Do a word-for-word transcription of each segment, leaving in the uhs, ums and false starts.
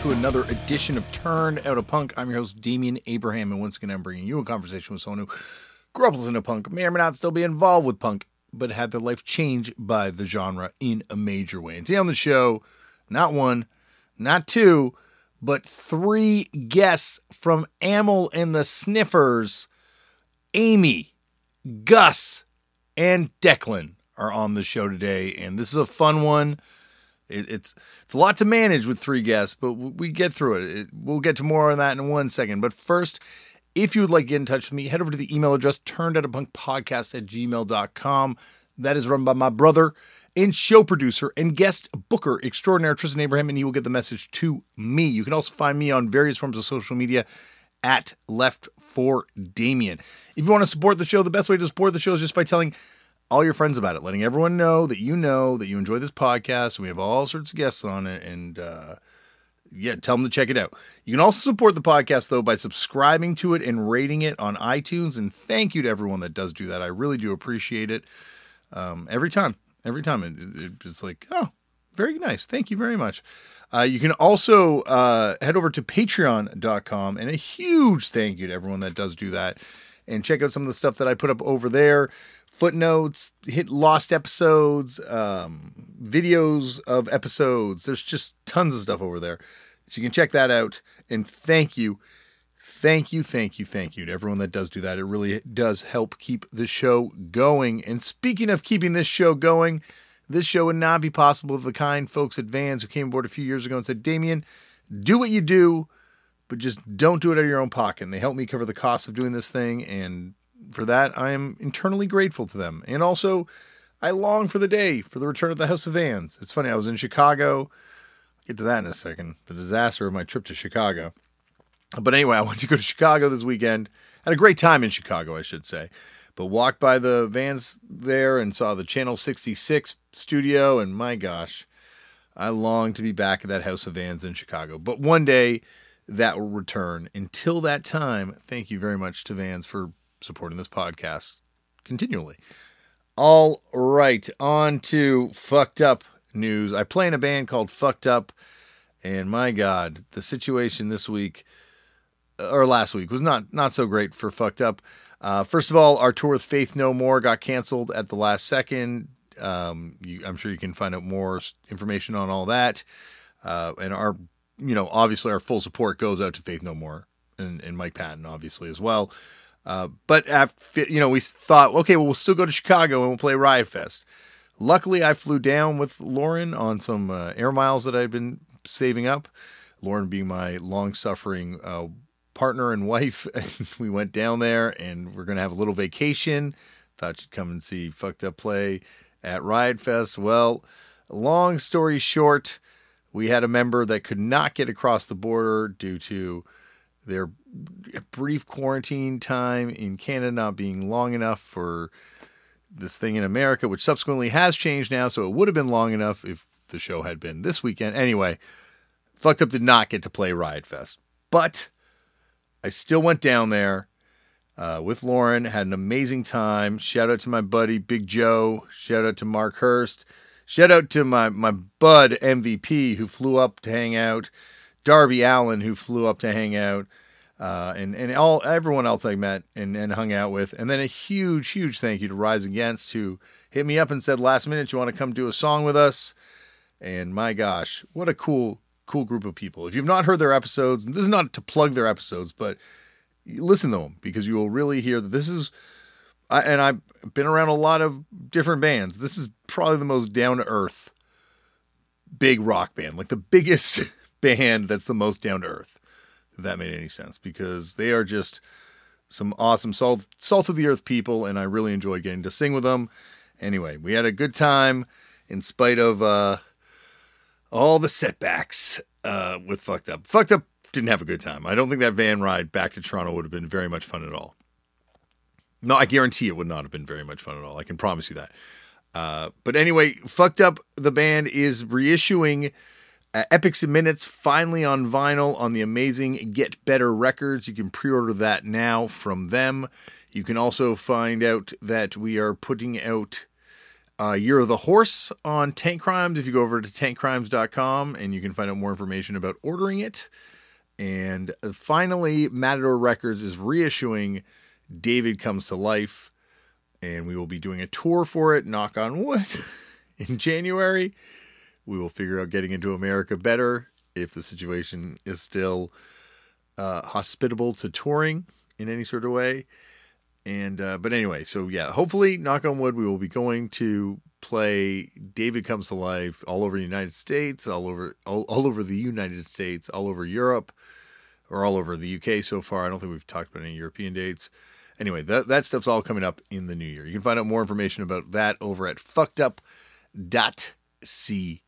to another edition of Turned Out a Punk. I'm your host, Damian Abraham, and once again, I'm bringing you a conversation with someone who grew up listening to punk, may or may not still be involved with punk, but had their life changed by the genre in a major way. And today on the show, not one, not two, but three guests from Amyl and the Sniffers. Amy, Gus, and Declan are on the show today, and this is a fun one. It, it's it's a lot to manage with three guests, but we get through it. it. We'll get to more on that in one second. But first, if you would like to get in touch with me, head over to the email address, turnedoutapunkpodcast at gmail dot com. That is run by my brother and show producer and guest booker extraordinaire, Tristan Abraham, and he will get the message to me. You can also find me on various forms of social media at Left for Damien. If you want to support the show, the best way to support the show is just by telling all your friends about it, letting everyone know that you know that you enjoy this podcast. We have all sorts of guests on it, and uh, yeah, tell them to check it out. You can also support the podcast, though, by subscribing to it and rating it on iTunes, and thank you to everyone that does do that. I really do appreciate it um, every time. Every time. It, it, it's like, oh, very nice. Thank you very much. Uh, you can also uh, head over to patreon dot com, and a huge thank you to everyone that does do that, and check out some of the stuff that I put up over there. Footnotes, hit lost episodes, um, videos of episodes. There's just tons of stuff over there. So you can check that out. And thank you, thank you, thank you, thank you to everyone that does do that. It really does help keep the show going. And speaking of keeping this show going, this show would not be possible if the kind folks at Vans who came aboard a few years ago and said, Damien, do what you do, but just don't do it out of your own pocket. And they helped me cover the cost of doing this thing, and for that, I am internally grateful to them. And also, I long for the day for the return of the House of Vans. It's funny, I was in Chicago. I'll get to that in a second. The disaster of my trip to Chicago. But anyway, I went to go to Chicago this weekend. Had a great time in Chicago, I should say. But walked by the Vans there and saw the Channel sixty-six studio. And my gosh, I long to be back at that House of Vans in Chicago. But one day, that will return. Until that time, thank you very much to Vans for supporting this podcast continually. All right, on to Fucked Up news. I play in a band called Fucked Up, and my God, the situation this week, or last week, was not, not so great for Fucked Up. Uh, first of all, our tour with Faith No More got canceled at the last second. Um, you, I'm sure you can find out more information on all that. Uh, and our, you know, obviously our full support goes out to Faith No More and, and Mike Patton, obviously, as well. Uh, but, after, you know, we thought, okay, well, we'll still go to Chicago and we'll play Riot Fest. Luckily, I flew down with Lauren on some uh, air miles that I'd been saving up. Lauren being my long-suffering uh, partner and wife. And we went down there, and we're going to have a little vacation. Thought you'd come and see Fucked Up play at Riot Fest. Well, long story short, we had a member that could not get across the border due to their brief quarantine time in Canada not being long enough for this thing in America, which subsequently has changed now, so it would have been long enough if the show had been this weekend. Anyway, Fucked Up did not get to play Riot Fest, but I still went down there uh, with Lauren, had an amazing time. Shout out to my buddy Big Joe. Shout out to Mark Hurst. Shout out to my, my bud M V P who flew up to hang out. Darby Allen, who flew up to hang out, uh, and, and all everyone else I met and, and hung out with. And then a huge, huge thank you to Rise Against, who hit me up and said, last minute, you want to come do a song with us? And my gosh, what a cool, cool group of people. If you've not heard their episodes, and this is not to plug their episodes, but listen to them, because you will really hear that this is, I, and I've been around a lot of different bands. This is probably the most down-to-earth big rock band, like the biggest band that's the most down to earth, if that made any sense, because they are just some awesome salt, salt of the earth people, and I really enjoyed getting to sing with them. Anyway, we had a good time in spite of uh, all the setbacks uh, with Fucked Up. Fucked Up didn't have a good time. I don't think that van ride back to Toronto would have been very much fun at all. No, I guarantee it would not have been very much fun at all. I can promise you that. Uh, but anyway, Fucked Up, the band, is reissuing Uh, Epics and Minutes finally on vinyl on the amazing Get Better Records. You can pre-order that now from them. You can also find out that we are putting out Uh, Year of the Horse on Tank Crimes. If you go over to tank crimes dot com and you can find out more information about ordering it. And finally, Matador Records is reissuing David Comes to Life. And we will be doing a tour for it, knock on wood, in January. We will figure out getting into America better if the situation is still uh, hospitable to touring in any sort of way. And uh, but anyway, so yeah, hopefully, knock on wood, we will be going to play David Comes to Life all over the United States, all over all, all over the United States, all over Europe, or all over the U K so far. I don't think we've talked about any European dates. Anyway, that, that stuff's all coming up in the new year. You can find out more information about that over at fucked up dot c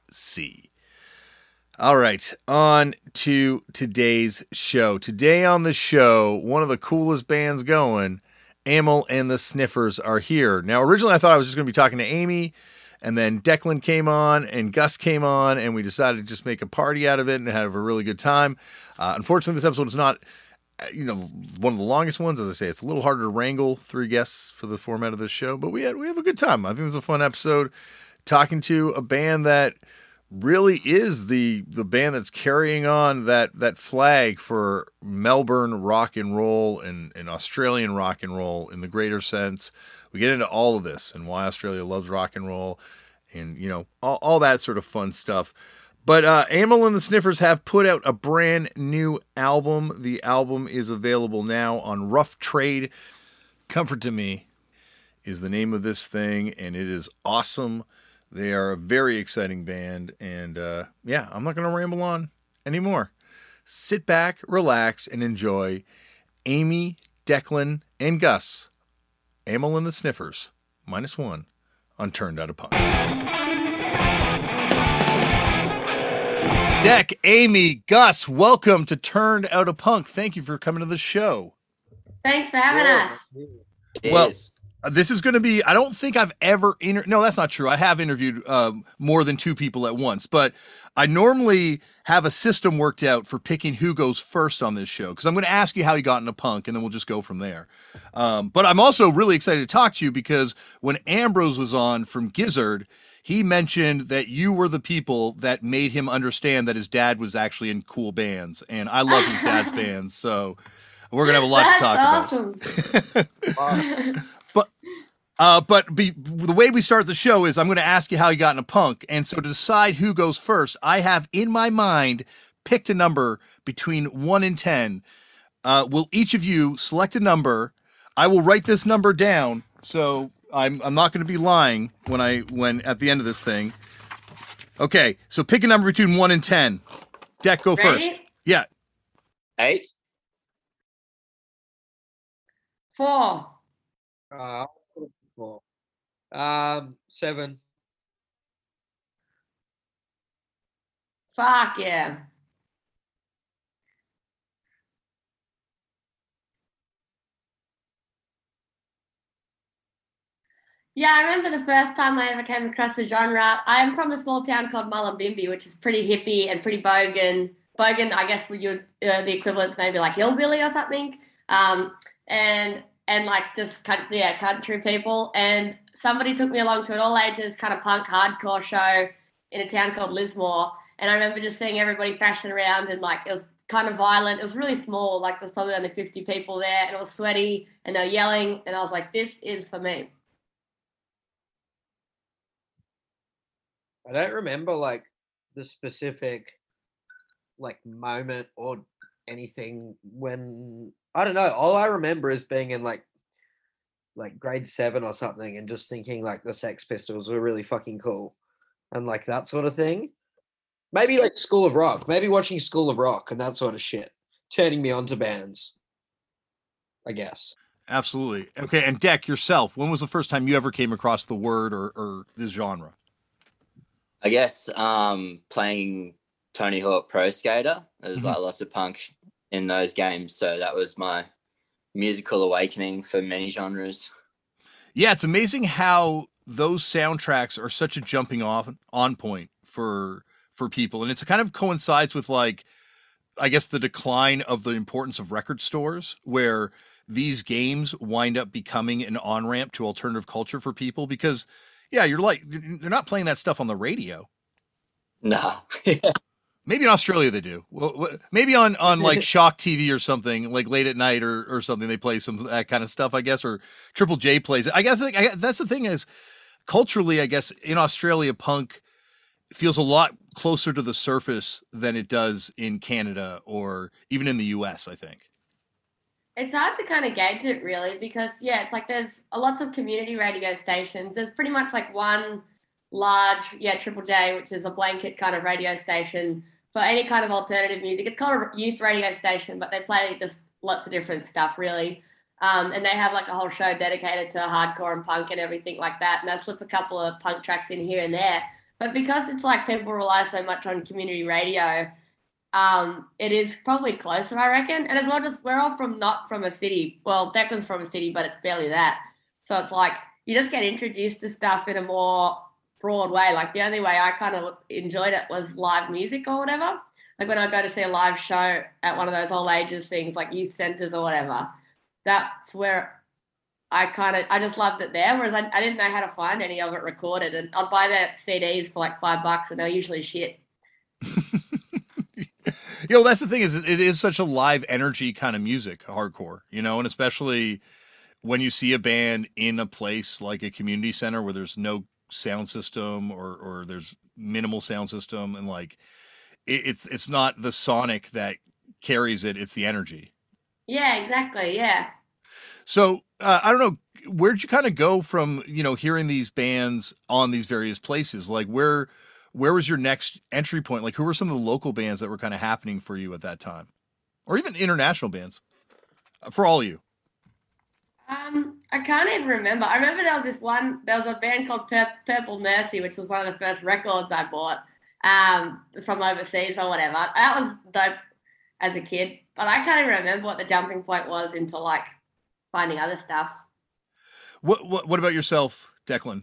c. All right, on to today's show. Today on the show, one of the coolest bands going, Amyl and the Sniffers, are here. Now, originally I thought I was just going to be talking to Amy, and then Declan came on, and Gus came on, and we decided to just make a party out of it and have a really good time. Uh, unfortunately, this episode is not... you know, one of the longest ones. As I say, it's a little harder to wrangle three guests for the format of this show, but we had we have a good time. I think it's a fun episode talking to a band that really is the the band that's carrying on that that flag for Melbourne rock and roll and, and Australian rock and roll in the greater sense. We get into all of this and why Australia loves rock and roll and, you know, all, all that sort of fun stuff. But uh, Amyl and the Sniffers have put out a brand new album. The album is available now on Rough Trade. Comfort to Me is the name of this thing, and it is awesome. They are a very exciting band, and uh, yeah, I'm not going to ramble on anymore. Sit back, relax, and enjoy Amy, Declan, and Gus, Amyl and the Sniffers, minus one, on Turned Out a Punk. Deck, Amy, Gus, welcome to Turned Out a Punk. Thank you for coming to the show. Thanks for having yeah. us. It well, is. uh, this is going to be, I don't think I've ever, inter- no, that's not true. I have interviewed um, more than two people at once, but I normally have a system worked out for picking who goes first on this show, because I'm going to ask you how you got into punk, and then we'll just go from there. Um, but I'm also really excited to talk to you, because when Ambrose was on from Gizzard, he mentioned that you were the people that made him understand that his dad was actually in cool bands. And I love his dad's bands. So we're going to have a lot That's to talk awesome. about. but uh, but be, the way we start the show is I'm going to ask you how you got into punk. And so to decide who goes first, I have in my mind picked a number between one and ten. Uh, will each of you select a number? I will write this number down. So... I'm I'm not going to be lying when I when at the end of this thing. Okay, so pick a number between one and ten. Deck, go Ready? first. Yeah. Eight. Four. Uh, four. Um, seven. Fuck yeah. Yeah, I remember the first time I ever came across the genre. I'm from a small town called Mullumbimby, which is pretty hippie and pretty bogan. Bogan, I guess, would you uh, the equivalent's maybe like hillbilly or something. Um, and and like just country, yeah, country people. And somebody took me along to an all ages kind of punk hardcore show in a town called Lismore. And I remember just seeing everybody thrashing around, and like it was kind of violent. It was really small, like there's probably only fifty people there, and it was sweaty, and they were yelling, and I was like, this is for me. I don't remember like the specific like moment or anything when I don't know. All I remember is being in like like grade seven or something and just thinking like the Sex Pistols were really fucking cool and like that sort of thing. Maybe like School of Rock, maybe watching School of Rock and that sort of shit, turning me on to bands, I guess. Absolutely. Okay, and Deck, yourself, when was the first time you ever came across the word or, or this genre? I guess um, playing Tony Hawk Pro Skater. There's mm-hmm. like lots of punk in those games, so that was my musical awakening for many genres. Yeah, it's amazing how those soundtracks are such a jumping off on point for for people, and it's kind of coincides with like, I guess, the decline of the importance of record stores, where these games wind up becoming an on ramp to alternative culture for people because. Yeah, you're like they're not playing that stuff on the radio. Nah. Maybe in Australia they do. Well, maybe on, on like Shock T V or something, like late at night or, or something, they play some that kind of stuff, I guess. Or Triple J plays it. I guess like, I, that's the thing is, culturally, I guess in Australia, punk feels a lot closer to the surface than it does in Canada or even in the U S, I think. It's hard to kind of gauge it really because, yeah, it's like there's a lots of community radio stations. There's pretty much like one large, yeah, Triple J, which is a blanket kind of radio station for any kind of alternative music. It's called a youth radio station, but they play just lots of different stuff, really. Um, and they have like a whole show dedicated to hardcore and punk and everything like that. And they slip a couple of punk tracks in here and there. But because it's like people rely so much on community radio, um, it is probably closer, I reckon. And as well, just we're all from not from a city. Well, Declan's from a city, but it's barely that. So it's like you just get introduced to stuff in a more broad way. Like the only way I kind of enjoyed it was live music or whatever. Like when I go to see a live show at one of those all ages things like youth centers or whatever, that's where I kind of, I just loved it there. Whereas I, I didn't know how to find any of it recorded. And I'd buy the C Ds for like five bucks and they're usually shit. You know, that's the thing is it is such a live energy kind of music, hardcore, you know, and especially when you see a band in a place like a community center where there's no sound system or or there's minimal sound system and like it, it's it's not the sonic that carries it, it's the energy. Yeah, exactly. Yeah. So uh, I don't know, where'd you kind of go from, you know, hearing these bands on these various places? Like where where was your next entry point? Like who were some of the local bands that were kind of happening for you at that time, or even international bands for all of you? Um, I can't even remember. I remember there was this one, there was a band called Pur- Purple Mercy, which was one of the first records I bought um, from overseas or whatever. That was dope as a kid, but I can't even remember what the jumping point was into like finding other stuff. What what, what about yourself, Declan?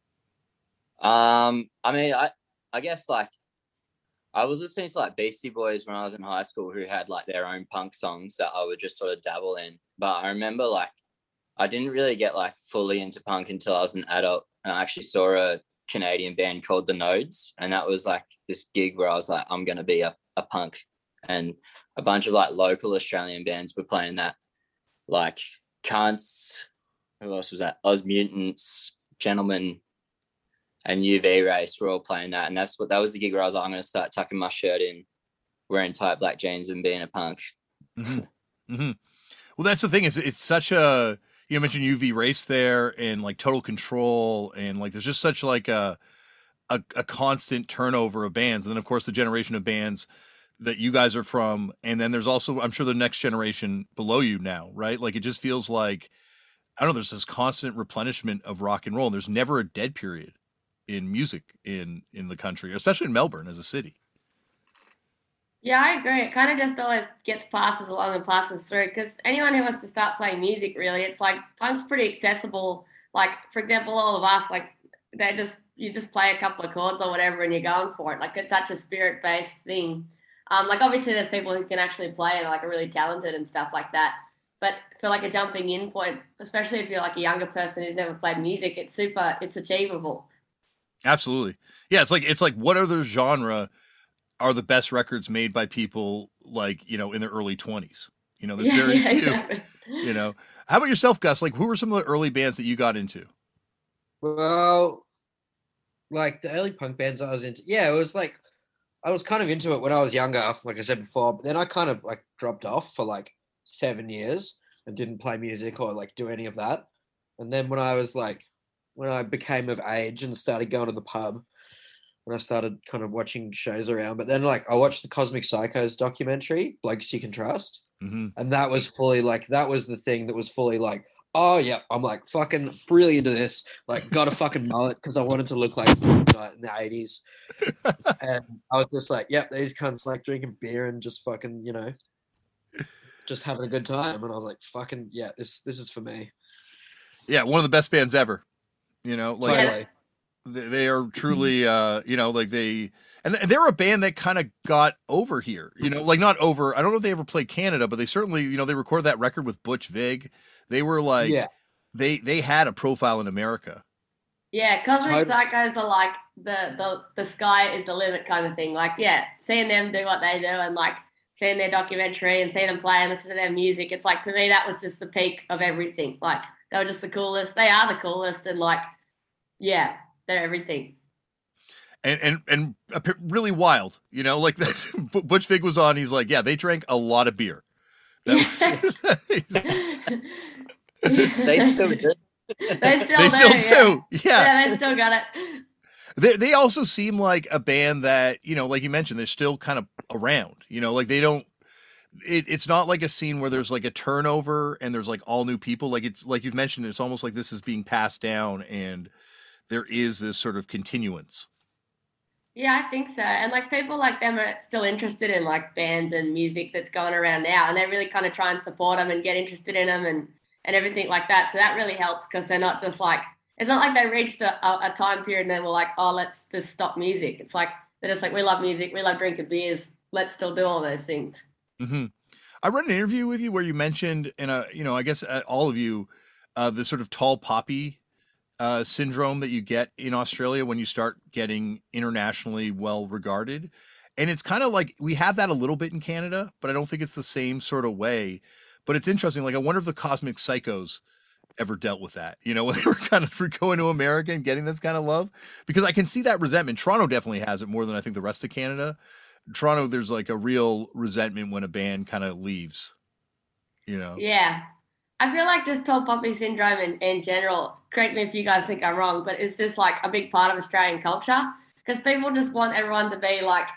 Um, I mean, I, I guess like I was listening to like Beastie Boys when I was in high school who had like their own punk songs that I would just sort of dabble in. But I remember like I didn't really get like fully into punk until I was an adult, and I actually saw a Canadian band called The Nodes, and that was like this gig where I was like, I'm going to be a, a punk, and a bunch of like local Australian bands were playing that, like Cunts, who else was that? Oz Mutants, Gentlemen, and U V Race were all playing that, and that's what that was the gig where I was like, I'm going to start tucking my shirt in, wearing tight black jeans, and being a punk. Mm-hmm. Mm-hmm. Well, that's the thing is it's such a, you mentioned U V Race there and like Total Control, and like there's just such like a, a a constant turnover of bands, and then of course the generation of bands that you guys are from, and then there's also I'm sure the next generation below you now, right? Like it just feels like I don't know, there's this constant replenishment of rock and roll, and there's never a dead period in music in in the country, especially in Melbourne as a city. Yeah, I agree. It kind of just always gets passes along and passes through because anyone who wants to start playing music, really, it's like punk's pretty accessible. Like, for example, all of us, like, they just, you just play a couple of chords or whatever and you're going for it. Like, it's such a spirit-based thing. Um, like, obviously, there's people who can actually play and, like, are really talented and stuff like that. But for, like, a jumping in point, especially if you're, like, a younger person who's never played music, it's super, it's achievable. Absolutely. Yeah, it's like, it's like what other genre are the best records made by people like, you know, in their early twenties? You know, there's Yeah, very yeah, few, exactly. you know. How about yourself, Gus? Like, who were some of the early bands that you got into? Well, like the early punk bands I was into, yeah, it was like, I was kind of into it when I was younger, like I said before, but then I kind of like dropped off for like seven years and didn't play music or like do any of that. And then when I was like, when I became of age and started going to the pub, when I started kind of watching shows around, but then like I watched the Cosmic Psychos documentary, Blokes You Can Trust. Mm-hmm. And that was fully like, that was the thing that was fully like, oh yeah, I'm like fucking really into this. Like got a fucking mullet because I wanted to look like in the eighties. And I was just like, yep, these cunts like drinking beer and just fucking, you know, just having a good time. And I was like, fucking yeah, this this is for me. Yeah, one of the best bands ever. You know, like Totally. they, they are truly, uh, you know, like they, and they're a band that kind of got over here, you know, like not over. I don't know if they ever played Canada, but they certainly, you know, they recorded that record with Butch Vig. They were like, Yeah. they they had a profile in America. Yeah, Cosmic Tot- Psychos are like the, the the sky is the limit kind of thing. Like, yeah, seeing them do what they do and like seeing their documentary and seeing them play and listen to their music, it's like to me that was just the peak of everything. Like they were just the coolest. They are the coolest, and like, yeah, they're everything. And and and appa- really wild, you know, like that. Butch Vig was on. He's like, yeah, they drank a lot of beer. That was, They still do. They still they do. still yeah. do. Yeah. Yeah, they still got it. They they also seem like a band that, you know, like you mentioned, they're still kind of around. You know, like they don't. It, it's not like a scene where there's like a turnover and there's like all new people. Like it's like you've mentioned, it's almost like this is being passed down and there is this sort of continuance. Yeah, I think so. And like people like them are still interested in like bands and music that's going around now, and they really kind of try and support them and get interested in them and and everything like that. So that really helps because they're not just like it's not like they reached a, a, a time period and then we're like, oh, let's just stop music. It's like they're just like, we love music, we love drinking beers, let's still do all those things. Mm-hmm. I read an interview with you where you mentioned, in a, you know, I guess uh, all of you, uh, the sort of tall poppy uh, syndrome that you get in Australia when you start getting internationally well regarded. And it's kind of like we have that a little bit in Canada, but I don't think it's the same sort of way. But it's interesting. Like, I wonder if the Cosmic Psychos ever dealt with that, you know, when they were kind of going to America and getting this kind of love, because I can see that resentment. Toronto definitely has it more than I think the rest of Canada. Toronto, there's like a real resentment when a band kind of leaves, you know? Yeah. I feel like just tall poppy syndrome in, in general, correct me if you guys think I'm wrong, but it's just like a big part of Australian culture because people just want everyone to be like,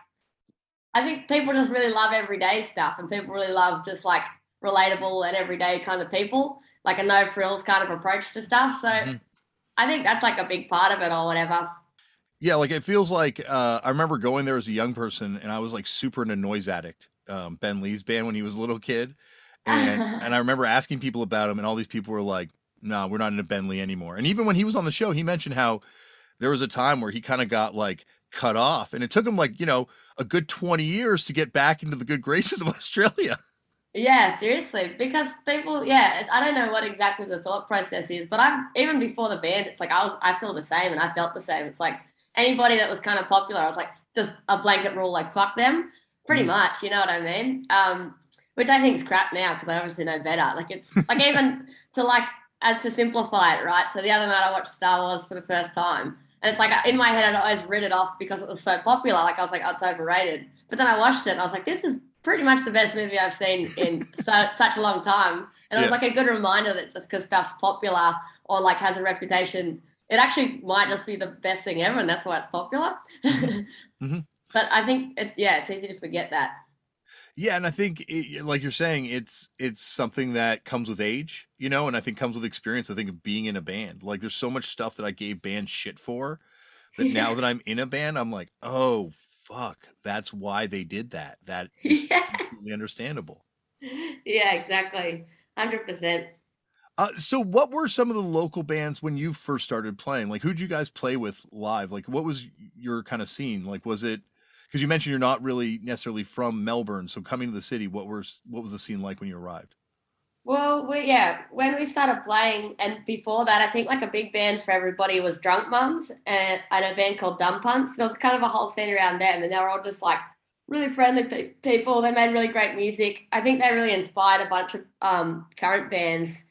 I think people just really love everyday stuff and people really love just like relatable and everyday kind of people, like a no frills kind of approach to stuff. So mm-hmm. I think that's like a big part of it or whatever. Yeah, like it feels like uh, I remember going there as a young person and I was like super into Noise Addict, um, Ben Lee's band when he was a little kid. And, and I remember asking people about him and all these people were like, no, we're not into Ben Lee anymore. And even when he was on the show, he mentioned how there was a time where he kind of got like cut off and it took him like, you know, a good twenty years to get back into the good graces of Australia. Yeah, seriously, because people, yeah, I don't know what exactly the thought process is, but I'm even before the band, it's like I was, I feel the same and I felt the same. It's like anybody that was kind of popular, I was like, just a blanket rule, like fuck them, pretty mm. much, you know what I mean? Um, which I think is crap now because I obviously know better. Like it's like even to like as to simplify it, right? So the other night I watched Star Wars for the first time, and it's like in my head I'd always writ it off because it was so popular. Like I was like, oh, it's overrated. But then I watched it and I was like, this is pretty much the best movie I've seen in so such a long time. And it was yeah. like a good reminder that just because stuff's popular or like has a reputation, it actually might just be the best thing ever, and that's why it's popular. mm-hmm. But I think, it, yeah, it's easy to forget that. Yeah, and I think, it, like you're saying, it's it's something that comes with age, you know, and I think comes with experience. I think of being in a band. Like, there's so much stuff that I gave bands shit for that yeah. now that I'm in a band, I'm like, oh, fuck, that's why they did that. That is yeah. completely understandable. Yeah, exactly. one hundred percent. Uh, so what were some of the local bands when you first started playing? Like, who'd you guys play with live? Like, what was your kind of scene? Like, was it... Because you mentioned you're not really necessarily from Melbourne, so coming to the city, what were what was the scene like when you arrived? Well, we, yeah, when we started playing, and before that, I think like a big band for everybody was Drunk Mums, and, and a band called Dumb Punts. There was kind of a whole scene around them, and they were all just like really friendly pe- people. They made really great music. I think they really inspired a bunch of um, current bands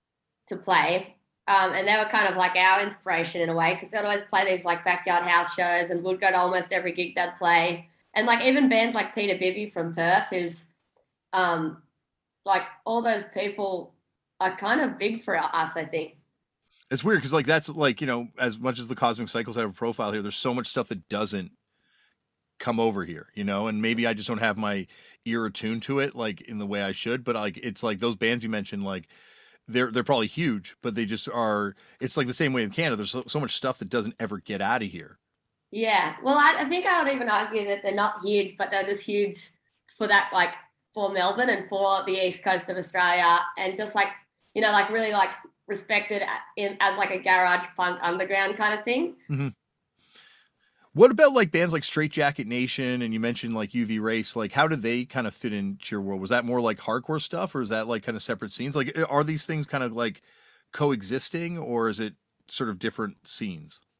to play. Um, and they were kind of like our inspiration in a way because they'd always play these like backyard house shows and would go to almost every gig they'd play. And like even bands like Peter Bibby from Perth, who's um, like all those people are kind of big for us, I think. It's weird because like that's like, you know, as much as the Cosmic Cycles have a profile here, there's so much stuff that doesn't come over here, you know, and maybe I just don't have my ear attuned to it like in the way I should. But like it's like those bands you mentioned, like, They're they're probably huge, but they just are. It's like the same way in Canada. There's so, so much stuff that doesn't ever get out of here. Yeah, well, I, I think I would even argue that they're not huge, but they're just huge for that, like for Melbourne and for the east coast of Australia, and just like you know, like really like respected in as like a garage punk underground kind of thing. Mm-hmm. What about like bands like Straight Jacket Nation and you mentioned like U V Race? Like, how did they kind of fit into your world? Was that more like hardcore stuff, or is that like kind of separate scenes? Like, are these things kind of like coexisting, or is it sort of different scenes?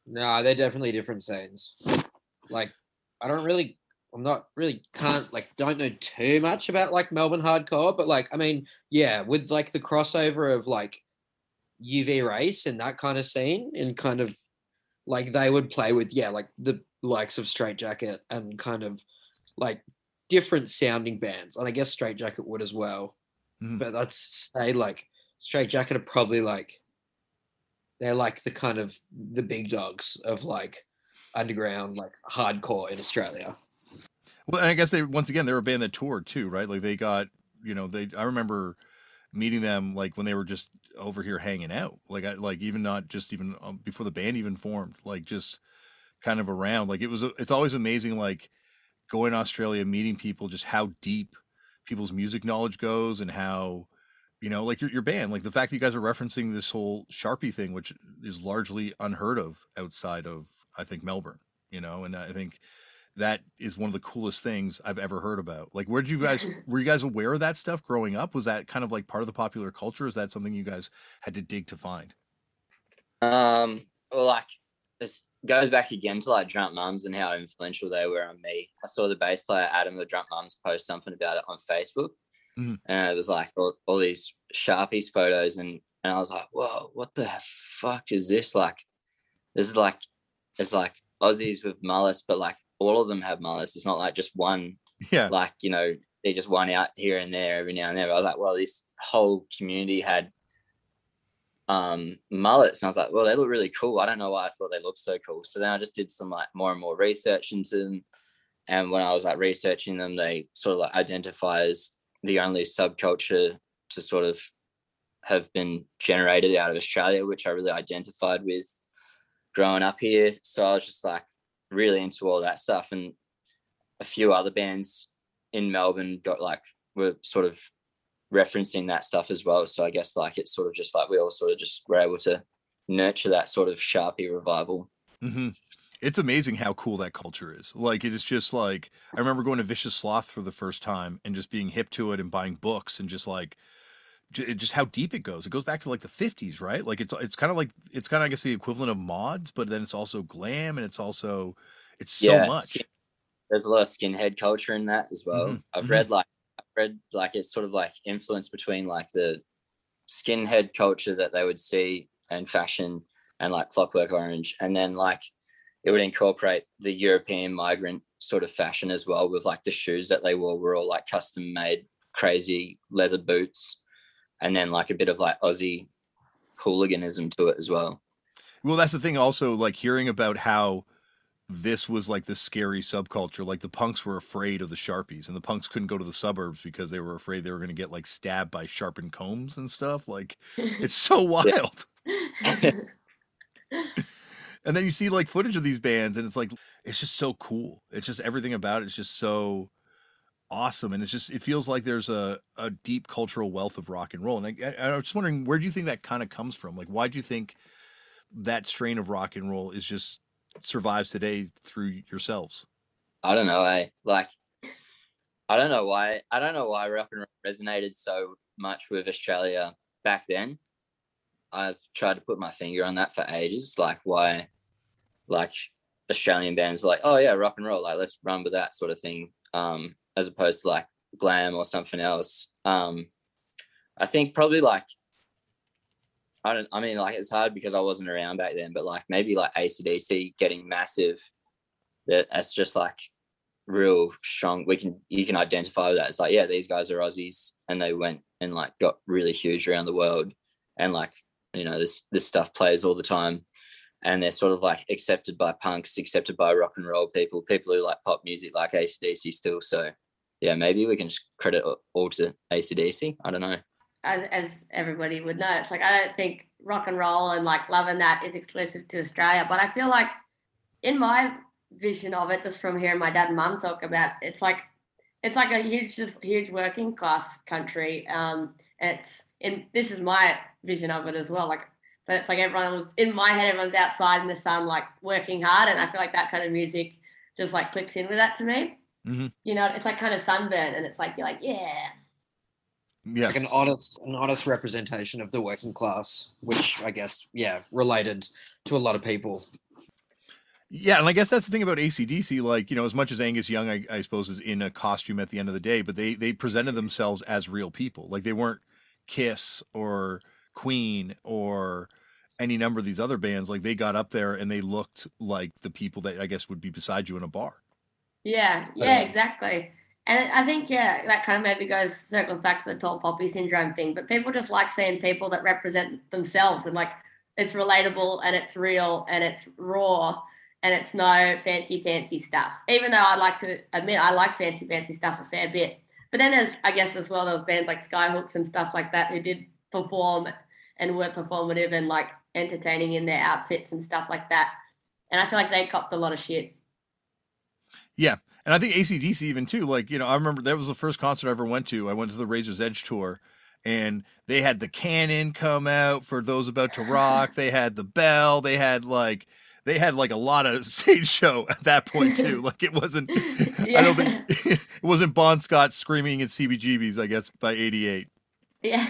No, they're definitely different scenes. Like, I don't really, I'm not really can't like don't know too much about like Melbourne hardcore, but like I mean, yeah, with like the crossover of like U V Race and that kind of scene, and kind of like they would play with yeah, like the likes of Straight Jacket and kind of like different sounding bands, and I guess Straight Jacket would as well. Mhm. But I'd say like Straight Jacket are probably like they're like the kind of the big dogs of like underground like hardcore in Australia. Well, and I guess they once again they were a band that toured too, right? Like they got, you know, they I remember meeting them like when they were just over here hanging out, like I like even not just even um, before the band even formed, like just kind of around. Like it was, it's always amazing, like going to Australia, meeting people, just how deep people's music knowledge goes, and how, you know, like your your band, like the fact that you guys are referencing this whole Sharpie thing, which is largely unheard of outside of I think Melbourne, you know, and I think that is one of the coolest things I've ever heard about. Like, where did you guys, were you guys aware of that stuff growing up? Was that kind of like part of the popular culture? Is that something you guys had to dig to find? Um, well, like this goes back again to like Drunk Mums and how influential they were on me. I saw the bass player Adam of Drunk Mums post something about it on Facebook, Mhm. and it was like all, all these Sharpies photos, and and I was like, whoa, what the fuck is this? Like, this is like, it's like Aussies with mullets, but like all of them have mullets. It's not like just one. Yeah. Like, you know, they just one out here and there every now and then. But I was like, well, this whole community had um mullets, and I was like, well, they look really cool. I don't know why I thought they looked so cool. So then I just did some like more and more research into them, and when I was like researching them, they sort of like identify as the only subculture to sort of have been generated out of Australia, which I really identified with growing up here. So I was just like really into all that stuff, and a few other bands in Melbourne got like were sort of referencing that stuff as well. So I guess like it's sort of just like we all sort of just were able to nurture that sort of Sharpie revival. Mm-hmm. It's amazing how cool that culture is. Like it is just like, I remember going to Vicious Sloth for the first time and just being hip to it and buying books and just like j- just how deep it goes. It goes back to like the fifties, right? Like it's it's kind of like it's kind of I guess the equivalent of mods, but then it's also glam and it's also it's so Yeah, much. skin, there's a lot of skinhead culture in that as well. Mhm, I've mhm. read like I've read like it's sort of like influence between like the skinhead culture that they would see and fashion and like Clockwork Orange, and then like it would incorporate the European migrant sort of fashion as well, with like the shoes that they wore were all like custom made crazy leather boots, and then like a bit of like Aussie hooliganism to it as well. Well, that's the thing also, like hearing about how this was like this scary subculture. Like the punks were afraid of the Sharpies, and the punks couldn't go to the suburbs because they were afraid they were going to get like stabbed by sharpened combs and stuff. Like it's so wild. And then you see like footage of these bands and it's like it's just so cool. It's just everything about it is just so awesome, and it's just it feels like there's a, a deep cultural wealth of rock and roll. And I, I, I was just wondering, where do you think that kind of comes from? Like, why do you think that strain of rock and roll is just survives today through yourselves? I don't know. I like. I don't know why. I don't know why rock and roll resonated so much with Australia back then. I've tried to put my finger on that for ages. Like why, like Australian bands were like, oh yeah, rock and roll. Like let's run with that sort of thing. Um, as opposed to like glam or something else. Um, I think probably like. I don't. I mean, like it's hard because I wasn't around back then. But like maybe like A C D C getting massive. That that's just like real strong. We can you can identify with that. It's like, yeah, these guys are Aussies and they went and like got really huge around the world, and like, you know, this this stuff plays all the time, and they're sort of like accepted by punks, accepted by rock and roll people, people who like pop music like A C D C still. So yeah, maybe we can just credit all to A C D C. I don't know. As as everybody would know, it's like I don't think rock and roll and like loving that is exclusive to Australia, but I feel like in my vision of it, just from hearing my dad and mum talk about, it's like it's like a huge, just huge working class country. Um, it's in this is my vision of it as well. Like, but it's like everyone was in my head, everyone's outside in the sun, like working hard, and I feel like that kind of music just like clicks in with that to me. Mm-hmm. You know, it's like kind of sunburn, and it's like you're like, yeah. Yeah, like an honest, an honest representation of the working class, which I guess, yeah, related to a lot of people. Yeah, and I guess that's the thing about A C D C. Like, you know, as much as Angus Young, I, I suppose, is in a costume at the end of the day, but they they presented themselves as real people. Like they weren't Kiss or Queen or any number of these other bands. Like they got up there and they looked like the people that I guess would be beside you in a bar. Yeah, yeah, exactly. And I think, yeah, that kind of maybe goes, circles back to the tall poppy syndrome thing, but people just like seeing people that represent themselves and like it's relatable and it's real and it's raw and it's no fancy, fancy stuff. Even though I like to admit I like fancy, fancy stuff a fair bit. But then there's, I guess, as well, those bands like Skyhooks and stuff like that who did perform and were performative and like entertaining in their outfits and stuff like that. And I feel like they copped a lot of shit. Yeah. And I think A C D C even too, like, you know, I remember that was the first concert I ever went to. I went to the Razor's Edge tour and they had the cannon come out for those about to rock. They had the bell. They had like, they had like a lot of stage show at that point too. Like it wasn't, yeah. I don't think it wasn't Bon Scott screaming at C B G B's, I guess, by eighty-eight. Yeah.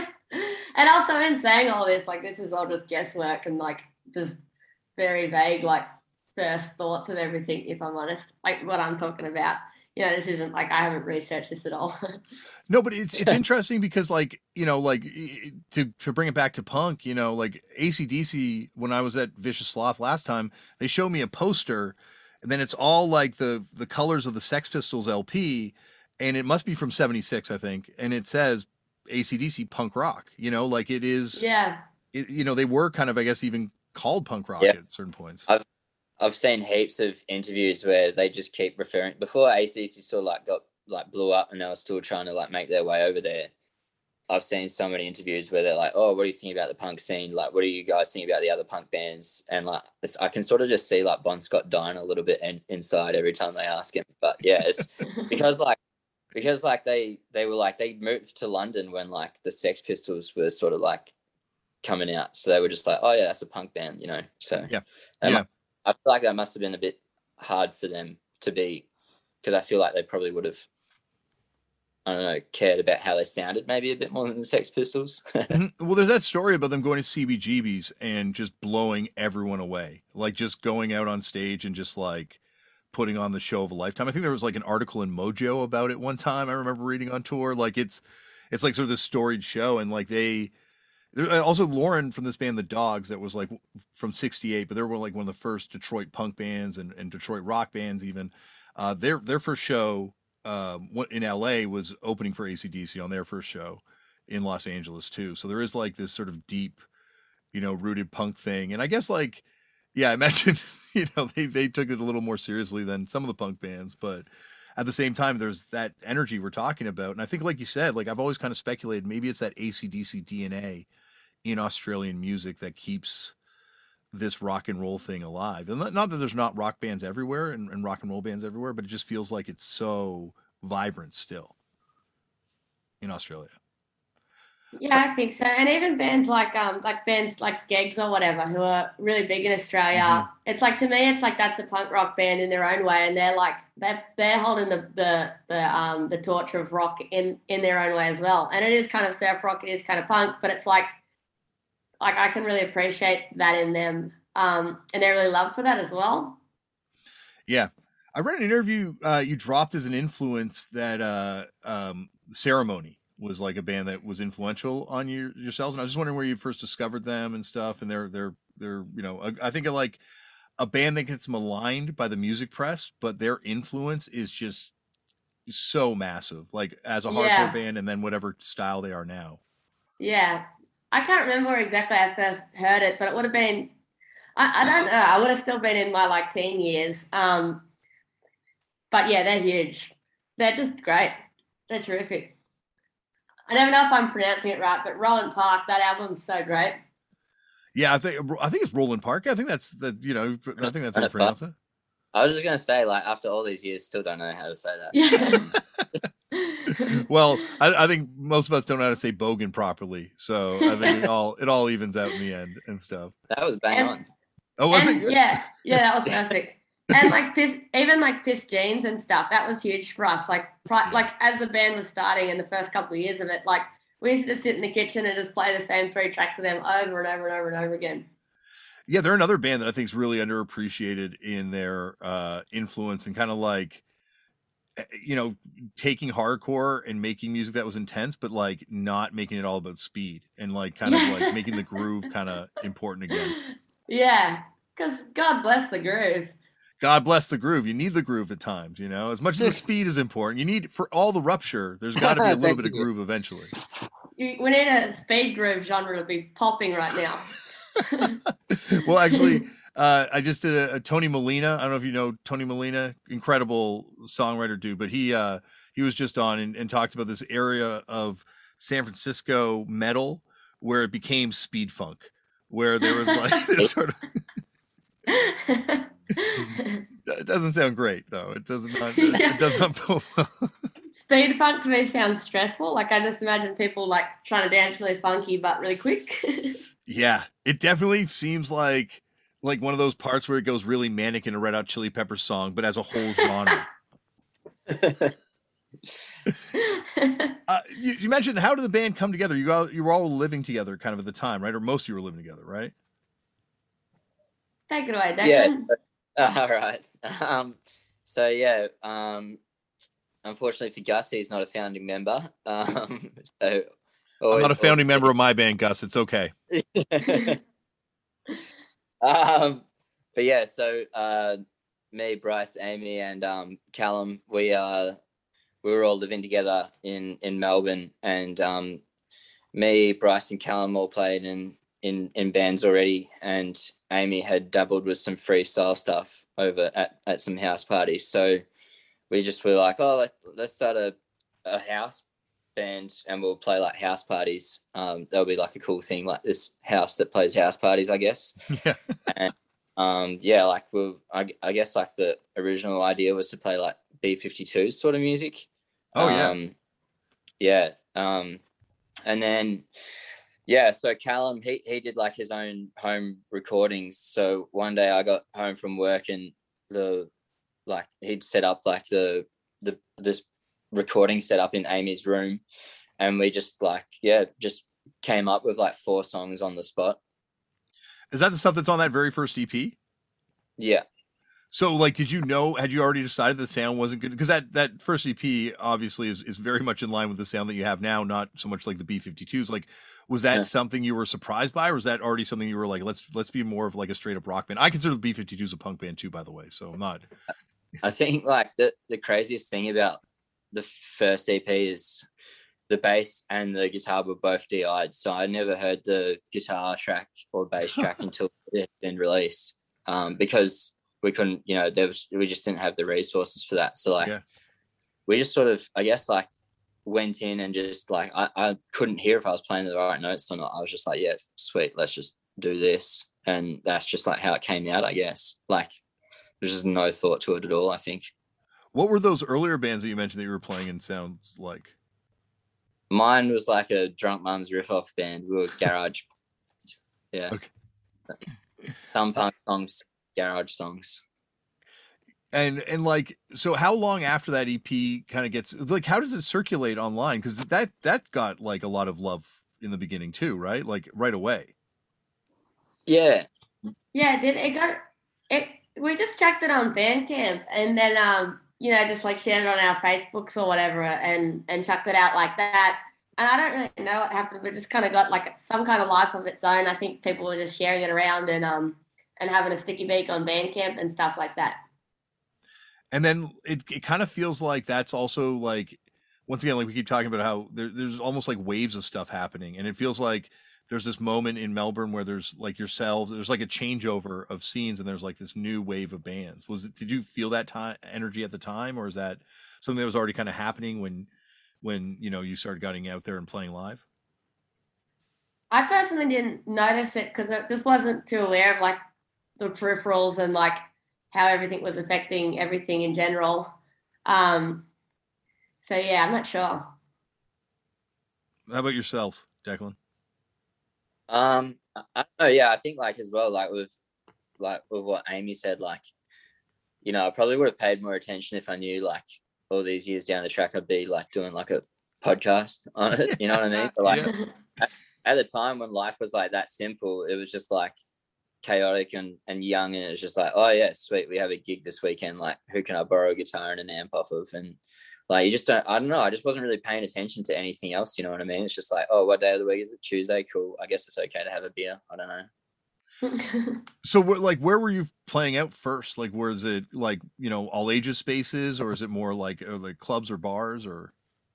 And also in saying all this, like this is all just guesswork and like just very vague, like first thoughts of everything, if I'm honest, like what I'm talking about. You know, this isn't like I haven't researched this at all. No, but it's it's interesting because like, you know, like to to bring it back to punk, you know, like A C D C, when I was at Vicious Sloth last time, they showed me a poster and then it's all like the the colors of the Sex Pistols L P and it must be from seventy-six, I think, and it says A C D C punk rock, you know, like it is. Yeah. It, you know, they were kind of, I guess, even called punk rock yeah. at certain points. I've I've seen heaps of interviews where they just keep referring, before A C D C sort of like got like blew up and they were still trying to like make their way over there. I've seen so many interviews where they're like, "Oh, what do you think about the punk scene? Like, what do you guys think about the other punk bands?" And like, I can sort of just see like Bon Scott dying a little bit in, inside every time they ask him. But yeah, it's because like because like they they were like they moved to London when like the Sex Pistols were sort of like coming out, so they were just like, "Oh yeah, that's a punk band," you know. So yeah, yeah. Might, I feel like that must have been a bit hard for them to be, because I feel like they probably would have, I don't know, cared about how they sounded maybe a bit more than the Sex Pistols. Well, there's that story about them going to C B G B's and just blowing everyone away, like just going out on stage and just like putting on the show of a lifetime. I think there was like an article in Mojo about it one time. I remember reading on tour, like it's it's like sort of this storied show, and like they. Also, Lauren from this band, The Dogs, that was like from sixty-eight, but they were like one of the first Detroit punk bands and, and Detroit rock bands even. Uh, their their first show um, in L A was opening for A C D C on their first show in Los Angeles too. So there is like this sort of deep, you know, rooted punk thing. And I guess like, yeah, I imagine, you know, they, they took it a little more seriously than some of the punk bands, but at the same time, there's that energy we're talking about. And I think, like you said, like I've always kind of speculated, maybe it's that A C D C D N A in Australian music that keeps this rock and roll thing alive. And not that there's not rock bands everywhere and, and rock and roll bands everywhere, but it just feels like it's so vibrant still in Australia. Yeah, I think so. And even bands like um like bands like Skeggs or whatever, who are really big in Australia, mm-hmm. It's like, to me, it's like that's a punk rock band in their own way, and they're like they're they're holding the the the um the torch of rock in in their own way as well. And it is kind of surf rock, it is kind of punk, but it's like like I can really appreciate that in them, um, and they're really loved for that as well. Yeah, I read an interview uh, you dropped as an influence that uh, um, Ceremony was like a band that was influential on your yourselves, and I was just wondering where you first discovered them and stuff. And they're they're they're you know I, I think of like a band that gets maligned by the music press, but their influence is just so massive, like as a hardcore yeah. band, and then whatever style they are now. Yeah. I can't remember where exactly I first heard it, but it would have been, I, I don't know, I would have still been in my like teen years. Um, but yeah, they're huge. They're just great. They're terrific. I never know if I'm pronouncing it right, but Roland Park, that album's so great. Yeah, I think I think it's Roland Park. I think that's the you know I think that's how you pronounce it. I was just gonna say, like, after all these years, still don't know how to say that. Yeah. Well, I, I think most of us don't know how to say Bogan properly, so I think it all it all evens out in the end and stuff. That was bang and, on. Oh, was and, it? Good? Yeah, yeah, that was perfect. And like piss, even like Piss Jeans and stuff, that was huge for us. Like, pri- like as the band was starting in the first couple of years of it, like we used to sit in the kitchen and just play the same three tracks of them over and over and over and over again. Yeah, they're another band that I think is really underappreciated in their uh, influence and kind of like, you know, taking hardcore and making music that was intense, but like not making it all about speed and like kind Yeah. of like making the groove kind of important again. Yeah, because God bless the groove. God bless the groove. You need the groove at times, you know, as much as the speed is important. You need for all the rupture. There's got to be a little Thank bit of you. groove eventually. You- We need a speed groove genre to be popping right now. Well, actually, uh, I just did a, a Tony Molina. I don't know if you know Tony Molina, incredible songwriter dude, but he uh, he was just on and, and talked about this area of San Francisco metal where it became speed funk, where there was like this sort of. It doesn't sound great though. It does not. It, Yeah. it does not go well. Speed funk to me sounds stressful. Like I just imagine people like trying to dance really funky but really quick. Yeah, it definitely seems like like one of those parts where it goes really manic in a Red Hot Chili Peppers song, but as a whole genre. uh, you, you mentioned, how did the band come together? You all you were all living together kind of at the time, right? Or most of you were living together, right? Take it away, Yeah. Declan. All right. Um, so yeah, um, unfortunately for Gus, he's not a founding member. Um, so I'm not a founding member of my band, Gus. It's okay. um, but yeah, so uh, me, Bryce, Amy, and um, Callum, we uh, we were all living together in in Melbourne, and um, me, Bryce, and Callum all played in in in bands already, and Amy had dabbled with some freestyle stuff over at, at some house parties. So we just were like, oh, let, let's start a, a house band and we'll play like house parties. Um, that'll be like a cool thing, like this house that plays house parties, I guess. Yeah. And um, yeah, like we'll, I, I guess like the original idea was to play like B fifty-two sort of music. Oh yeah. Um, yeah. Um, and then, yeah, so Callum, he, he did like his own home recordings. So one day I got home from work and the, like he'd set up like the, the, this recording set up in Amy's room. And we just like, yeah, just came up with like four songs on the spot. Is that the stuff that's on that very first E P? Yeah. So, like, did you know, had you already decided the sound wasn't good? Because that, that first E P obviously is, is very much in line with the sound that you have now, not so much like the B fifty-twos. Like, was that Yeah. something you were surprised by, or was that already something you were like, let's let's be more of like a straight up rock band? I consider the B fifty-twos a punk band too, by the way. So I'm not. I think like the, the craziest thing about the first E P is the bass and the guitar were both D I'd. So I never heard the guitar track or bass track until it had been released, um, because we couldn't, you know, there was, we just didn't have the resources for that. So like, Yeah. we just sort of, I guess, like went in and just like, I, I couldn't hear if I was playing the right notes or not. I was just like, yeah, sweet, let's just do this. And that's just like how it came out, I guess. Like there's just no thought to it at all, I think. What were those earlier bands that you mentioned that you were playing in sounds like? Mine was like a drunk mum's riff-off band. We were garage. Yeah. Okay. Some punk songs, garage songs. And and like, so how long after that E P kind of gets, like, how does it circulate online? Because that that got like a lot of love in the beginning too, right? Like right away. Yeah. Yeah, it did it got it? We just checked it on Bandcamp, and then um, you know, just like shared it on our Facebooks or whatever, and and chucked it out like that. And I don't really know what happened, but it just kind of got like some kind of life of its own. I think people were just sharing it around and um and having a sticky beak on Bandcamp and stuff like that. And then it, it kind of feels like that's also like, once again, like we keep talking about how there, there's almost like waves of stuff happening. And it feels like there's this moment in Melbourne where there's like yourselves, there's like a changeover of scenes and there's like this new wave of bands. Was it, did you feel that time energy at the time, or is that something that was already kind of happening when, when, you know, you started getting out there and playing live? I personally didn't notice it because I just wasn't too aware of like the peripherals and like how everything was affecting everything in general. Um, so yeah, I'm not sure. How about yourself, Declan? Um, I don't know. Yeah, I think like as well, like with like with what Amy said, like, you know, I probably would have paid more attention if I knew like all these years down the track I'd be like doing like a podcast on it. You know what I mean? But, like Yeah. at, at the time when life was like that simple, it was just like chaotic and, and young, and it's just like, oh yeah, sweet, we have a gig this weekend. Like, who can I borrow a guitar and an amp off of? And like, you just don't, I don't know. I just wasn't really paying attention to anything else. You know what I mean? It's just like, oh, what day of the week is it? Tuesday. Cool. I guess it's okay to have a beer. I don't know. So like, where were you playing out first? Like, was it like, you know, all ages spaces, or is it more like, or like clubs or bars or?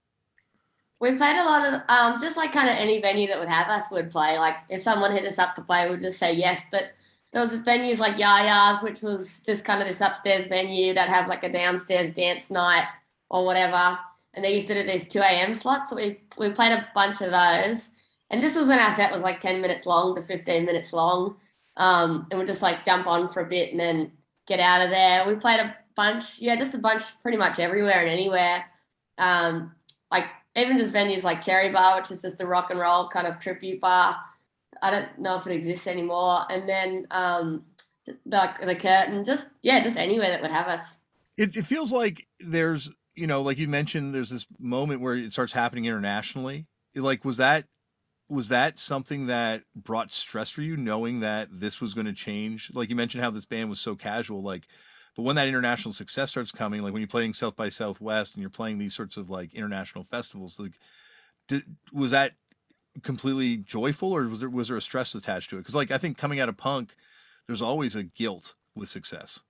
We played a lot of, um, just like kind of any venue that would have us would play. Like if someone hit us up to play, we'd just say yes. But there was venues like Yaya's, which was just kind of this upstairs venue that have like a downstairs dance night or whatever. And they used to do these two a.m. slots. So we, we played a bunch of those. And this was when our set was like ten minutes long to fifteen minutes long. Um, and we'd just like jump on for a bit and then get out of there. We played a bunch, yeah, just a bunch pretty much everywhere and anywhere. Um, like, even just venues like Cherry Bar, which is just a rock and roll kind of tribute bar. I don't know if it exists anymore. And then um, the, the Curtain, just, yeah, just anywhere that would have us. It, it feels like there's, you know, like you mentioned, there's this moment where it starts happening internationally. Like, was that, was that something that brought stress for you, knowing that this was going to change? Like you mentioned how this band was so casual, like, but when that international success starts coming, like when you're playing South by Southwest and you're playing these sorts of like international festivals, like, did, was that completely joyful, or was there was there a stress attached to it? Because like I think coming out of punk, there's always a guilt with success.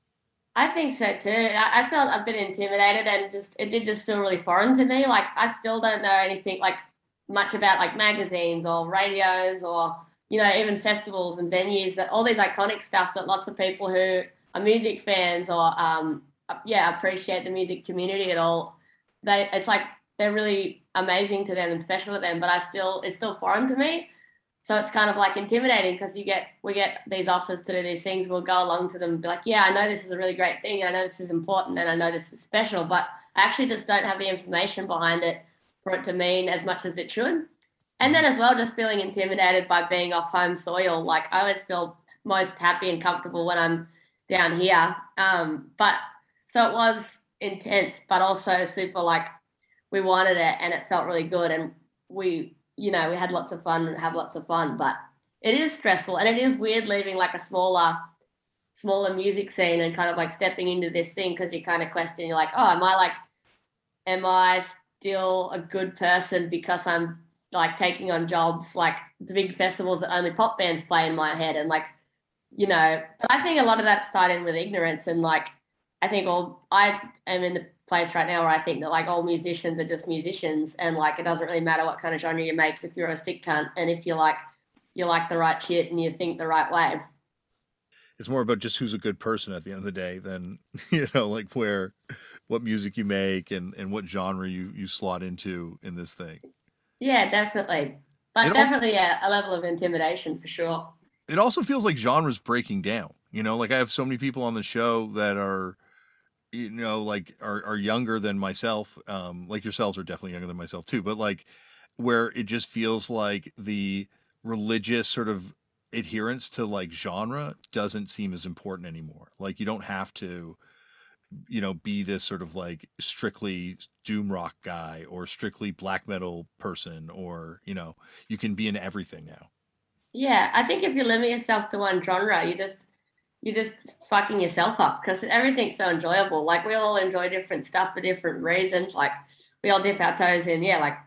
I think so too. I, I felt a bit intimidated, and just it did just feel really foreign to me. Like I still don't know anything like much about like magazines or radios or you know even festivals and venues, that all these iconic stuff that lots of people who are music fans or um yeah appreciate the music community at all, they it's like they're really amazing to them and special to them, but I still it's still foreign to me, so it's kind of like intimidating because you get we get these offers to do these things, we'll go along to them and be like, yeah, I know this is a really great thing, I know this is important, and I know this is special, but I actually just don't have the information behind it for it to mean as much as it should. And then as well, just feeling intimidated by being off home soil. Like I always feel most happy and comfortable when I'm down here. Um, but so it was intense, but also super like we wanted it and it felt really good. And we, you know, we had lots of fun and have lots of fun, but it is stressful and it is weird leaving like a smaller, smaller music scene and kind of like stepping into this thing because you kind of question, you're like, oh, am I like, am I still a good person because I'm like taking on jobs like the big festivals that only pop bands play in my head, and like, you know, but I think a lot of that started with ignorance, and like I think all I am in the place right now where I think that like all musicians are just musicians, and like it doesn't really matter what kind of genre you make if you're a sick cunt and if you like you like the right shit and you think the right way. It's more about just who's a good person at the end of the day than, you know, like where what music you make and and what genre you you slot into in this thing. Yeah, definitely. But It also- definitely yeah, a level of intimidation for sure. It also feels like genres breaking down, you know, like I have so many people on the show that are, you know, like are, are younger than myself. Um, like yourselves are definitely younger than myself too, but like where it just feels like the religious sort of adherence to like genre doesn't seem as important anymore. Like you don't have to, you know, be this sort of like strictly doom rock guy or strictly black metal person, or, you know, you can be in everything now. Yeah, I think if you limit yourself to one genre, you just you're just fucking yourself up because everything's so enjoyable. Like we all enjoy different stuff for different reasons. Like we all dip our toes in, yeah, like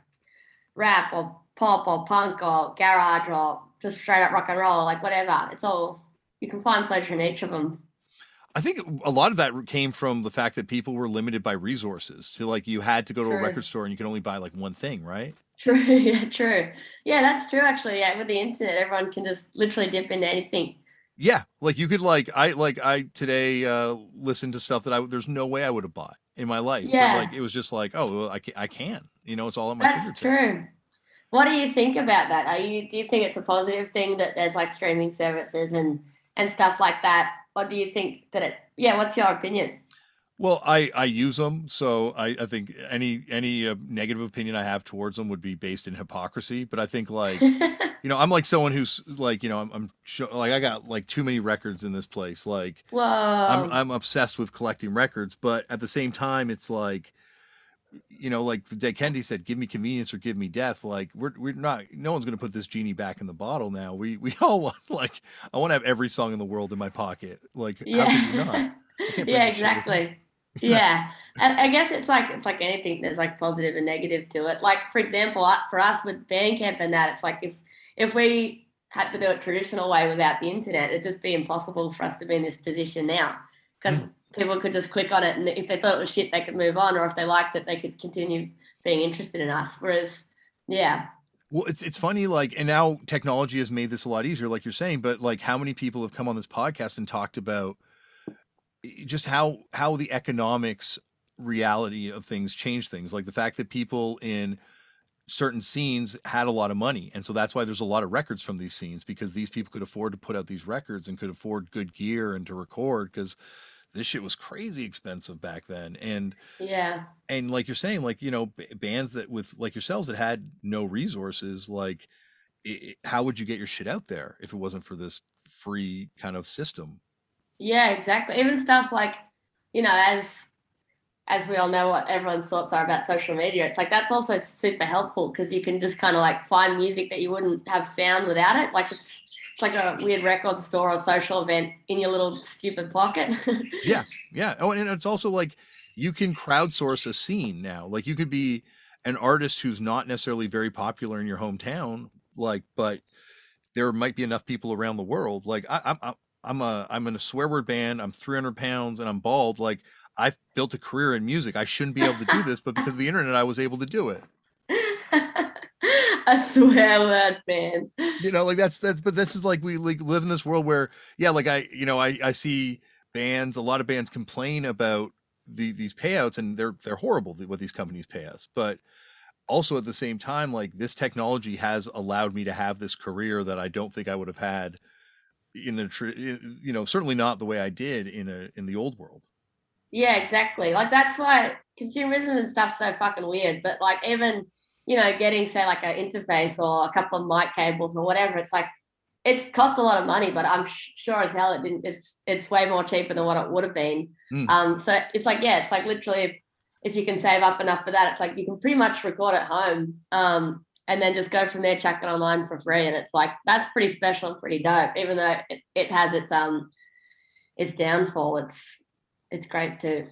rap or pop or punk or garage or just straight up rock and roll, like whatever. It's all, you can find pleasure in each of them. I think a lot of that came from the fact that people were limited by resources to like, you had to go to True. a record store and you could only buy like one thing, right? True, yeah, true. Yeah, that's true actually. Yeah, with the internet, everyone can just literally dip into anything. Yeah. Like you could like, I like, I today uh listened to stuff that I, there's no way I would have bought in my life. Yeah. But like, it was just like, oh, well, I can, I can, you know, it's all at my That's fingertips. true. What do you think about that? Are you do you think it's a positive thing that there's like streaming services and and stuff like that? Or do you think that it, yeah, what's your opinion? Well, I, I use them, so I, I think any any uh, negative opinion I have towards them would be based in hypocrisy. But I think like, you know, I'm like someone who's like, you know, I'm, I'm sho- like I got like too many records in this place. Like Whoa. I'm I'm obsessed with collecting records, but at the same time, it's like you know, like Dead Kennedy said, give me convenience or give me death. Like we're we're not, no one's going to put this genie back in the bottle now. We we all want, like, I want to have every song in the world in my pocket. Like, Yeah. how could you not? I can't bring Yeah, this shit with me. exactly. Yeah. And I guess it's like it's like anything, there's like positive and negative to it. Like, for example, uh, for us with Bandcamp and that, it's like if if we had to do it traditional way without the internet, it'd just be impossible for us to be in this position now. Because Mm. people could just click on it, and if they thought it was shit, they could move on, or if they liked it, they could continue being interested in us. Whereas, yeah. Well, it's it's funny, like, and now technology has made this a lot easier, like you're saying, but like how many people have come on this podcast and talked about just how how the economics reality of things change things, like the fact that people in certain scenes had a lot of money, and so that's why there's a lot of records from these scenes, because these people could afford to put out these records and could afford good gear and to record, because this shit was crazy expensive back then. And Yeah. and like you're saying, like, you know, b- bands that with like yourselves that had no resources, like it, how would you get your shit out there if it wasn't for this free kind of system? Yeah, exactly. Even stuff like, you know, as as we all know what everyone's thoughts are about social media, it's like that's also super helpful because you can just kind of like find music that you wouldn't have found without it. Like it's it's like a weird record store or social event in your little stupid pocket. Yeah, yeah. Oh, and it's also like you can crowdsource a scene now. Like you could be an artist who's not necessarily very popular in your hometown, like, but there might be enough people around the world. Like I, I'm, I'm, I'm a, I'm in a swear word band. I'm three hundred pounds and I'm bald. Like I've built a career in music. I shouldn't be able to do this, but because of the internet, I was able to do it. I swear word, man. You know, like that's that's but this is like we like live in this world where, yeah, like I you know I I see bands, a lot of bands complain about the these payouts, and they're they're horrible what these companies pay us, but also at the same time, like this technology has allowed me to have this career that I don't think I would have had in a tr- you know, certainly not the way I did in a in the old world. Yeah, exactly. Like that's why consumerism and stuff's so fucking weird. But like even, you know, getting say like an interface or a couple of mic cables or whatever, it's like it's cost a lot of money, but I'm sh- sure as hell it didn't. It's it's way more cheaper than what it would have been. Mm. Um, so it's like yeah, it's like literally if, if you can save up enough for that, it's like you can pretty much record at home, um, and then just go from there, chuck it online for free, and it's like that's pretty special and pretty dope. Even though it, it has its um its downfall, it's it's great too.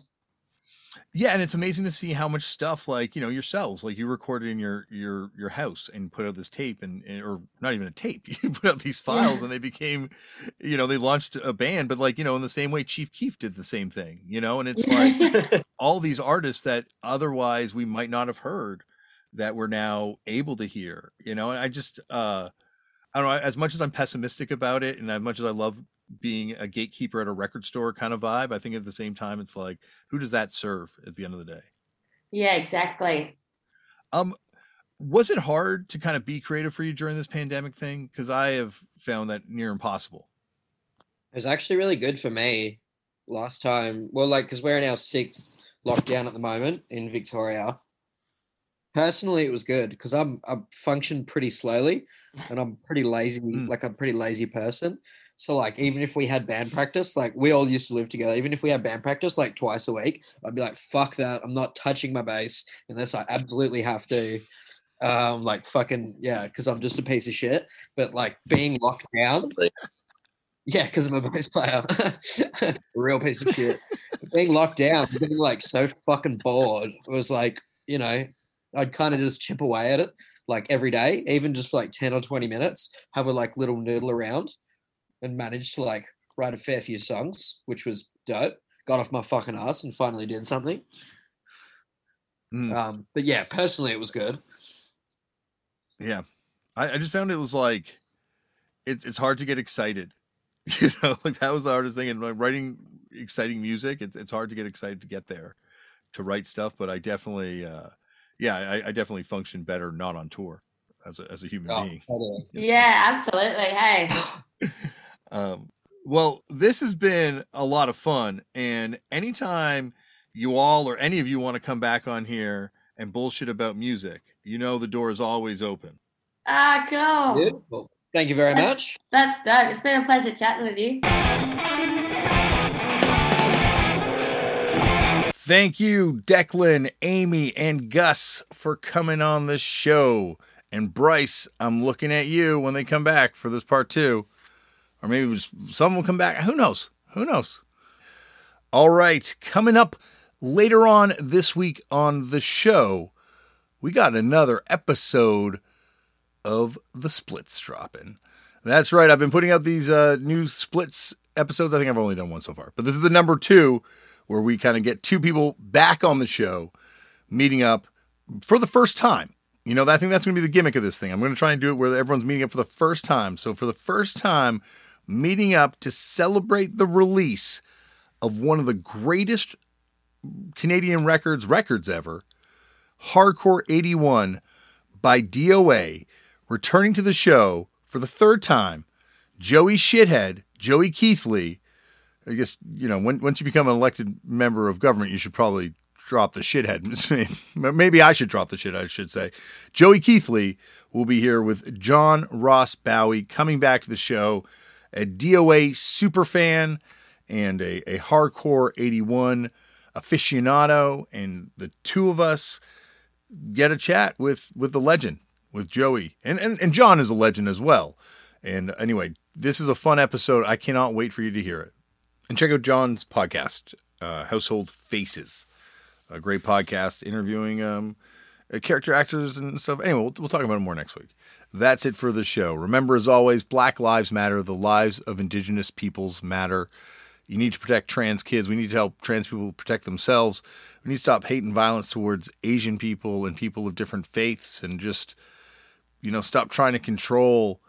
Yeah, and it's amazing to see how much stuff, like, you know, yourselves, like you recorded in your your your house and put out this tape, and, and or not even a tape, you put out these files, Yeah. and they became, you know, they launched a band. But like, you know, in the same way Chief Keef did the same thing, you know, and it's like all these artists that otherwise we might not have heard that we're now able to hear, you know. And I just uh I don't know, as much as I'm pessimistic about it, and as much as I love being a gatekeeper at a record store kind of vibe, I think at the same time it's like, who does that serve at the end of the day? Yeah, exactly. Um, was it hard to kind of be creative for you during this pandemic thing? Because I have found that near impossible. It was actually really good for me last time. Well, like, because we're in our sixth lockdown at the moment in Victoria. Personally, it was good because I'm I function pretty slowly, and I'm pretty lazy. Mm. Like, I'm a pretty lazy person. So, like, even if we had band practice, like, we all used to live together. Even if we had band practice, like, twice a week, I'd be like, fuck that. I'm not touching my bass unless I absolutely have to. Um, like, fucking, yeah, because I'm just a piece of shit. But, like, being locked down, yeah, because I'm a bass player. A real piece of shit. Being locked down, being, like, so fucking bored, it was like, you know, I'd kind of just chip away at it, like, every day, even just for, like, ten or twenty minutes, have a, like, little noodle around. And managed to like write a fair few songs, which was dope. Got off my fucking ass and finally did something. Mm. Um, but yeah, personally, it was good. Yeah, I, I just found it was like it, it's hard to get excited. You know, like that was the hardest thing. And like writing exciting music, it's it's hard to get excited to get there, to write stuff. But I definitely, uh, yeah, I, I definitely function better not on tour as a as a human Oh, being. totally. Yeah, absolutely. Hey. Um, well, this has been a lot of fun, and anytime you all or any of you want to come back on here and bullshit about music, you know the door is always open. Ah, cool. Beautiful. Thank you very much. That's dope. It's been a pleasure chatting with you. Thank you, Declan, Amy, and Gus for coming on the show. And Bryce, I'm looking at you when they come back for this part two. Or maybe some will come back. Who knows? Who knows? All right, coming up later on this week on the show, we got another episode of The Splits dropping. That's right, I've been putting out these uh, new Splits episodes. I think I've only done one so far. But this is the number two where we kind of get two people back on the show, meeting up for the first time. You know, I think that's going to be the gimmick of this thing. I'm going to try and do it where everyone's meeting up for the first time. So for the first time, meeting up to celebrate the release of one of the greatest Canadian records records ever, Hardcore eighty-one by D O A, returning to the show for the third time, Joey Shithead, Joey Keithley. I guess, you know, when, once you become an elected member of government, you should probably drop the shithead. Maybe I should drop the shit, I should say. Joey Keithley will be here with John Ross Bowie coming back to the show, a D O A super fan and a, a Hardcore eighty-one aficionado, and the two of us get a chat with, with the legend, with Joey. And, and, and John is a legend as well. And anyway, this is a fun episode. I cannot wait for you to hear it. And check out John's podcast, uh, Household Faces. A great podcast interviewing um, character actors and stuff. Anyway, we'll, we'll talk about it more next week. That's it for the show. Remember, as always, Black Lives Matter. The lives of Indigenous peoples matter. You need to protect trans kids. We need to help trans people protect themselves. We need to stop hate and violence towards Asian people and people of different faiths, and just, you know, stop trying to control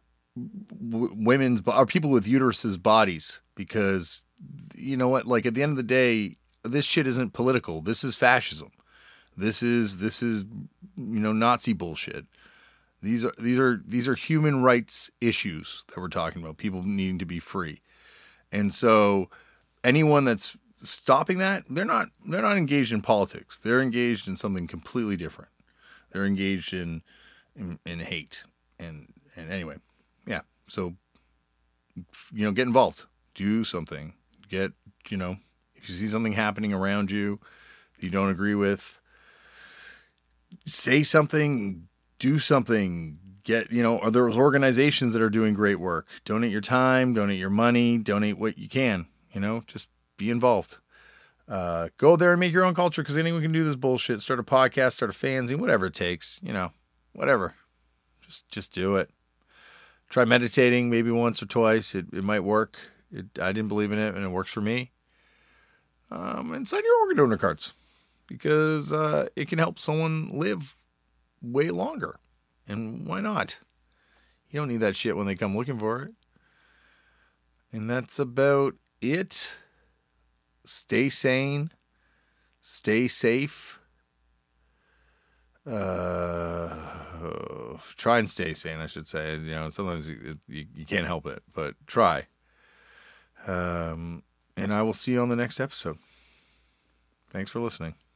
w- women's or people with uteruses bodies, because, you know what, like at the end of the day, this shit isn't political. This is fascism. This is this is you know, Nazi bullshit. These are these are these are human rights issues that we're talking about. People needing to be free. And so anyone that's stopping that, they're not they're not engaged in politics. They're engaged in something completely different. They're engaged in in, in hate. And and anyway, yeah. So, you know, get involved. Do something. Get, you know, if you see something happening around you that you don't agree with, say something, do something. Get, you know, are there organizations that are doing great work? Donate your time, donate your money, donate what you can, you know, just be involved. Uh, go there and make your own culture, because anyone can do this bullshit. Start a podcast, start a fanzine, whatever it takes, you know, whatever. Just, just do it. Try meditating maybe once or twice. It, it might work. It, I didn't believe in it, and it works for me. Um, and sign your organ donor cards, because uh, it can help someone live way longer. And why not? You don't need that shit when they come looking for it. And that's about it. Stay sane. Stay safe. Uh, try and stay sane, I should say. You know, sometimes you, you, you can't help it, but try. Um, and I will see you on the next episode. Thanks for listening.